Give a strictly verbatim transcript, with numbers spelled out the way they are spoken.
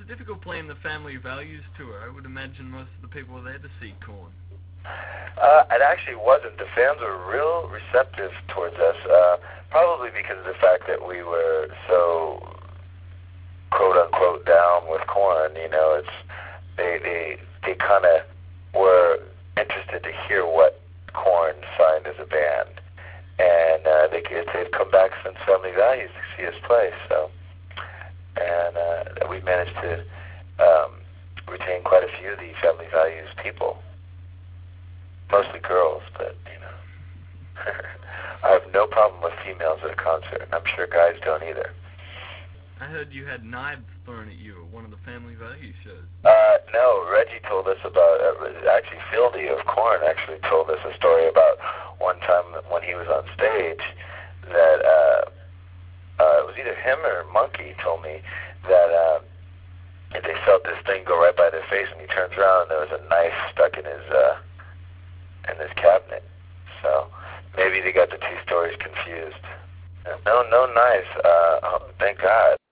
difficult playing the Family Values tour? I would imagine most of the people were there to see Korn. Uh, it actually wasn't. The fans were real receptive towards us, uh, probably because of the fact that we were so quote-unquote down with Korn. You know, it's they they, they kind of were interested to hear what Korn signed as a band. And uh, they, they've come back since Family Values to see us play, so. And uh, we managed to um, retain quite a few of the Family Values people. Mostly girls, but, you know. I have no problem with females at a concert, and I'm sure guys don't either. I heard you had knives thrown at you at one of the Family Values shows. Uh, no, Reggie told us about, uh, actually Fieldy of Korn actually told us a story about one time when he was on stage that, uh, uh, it was either him or Monkey told me that, uh, that they felt this thing go right by their face, and he turns around and there was a knife stuck in his, uh, in his cabinet. So maybe they got the two stories confused. No, no knives, uh, oh, thank God.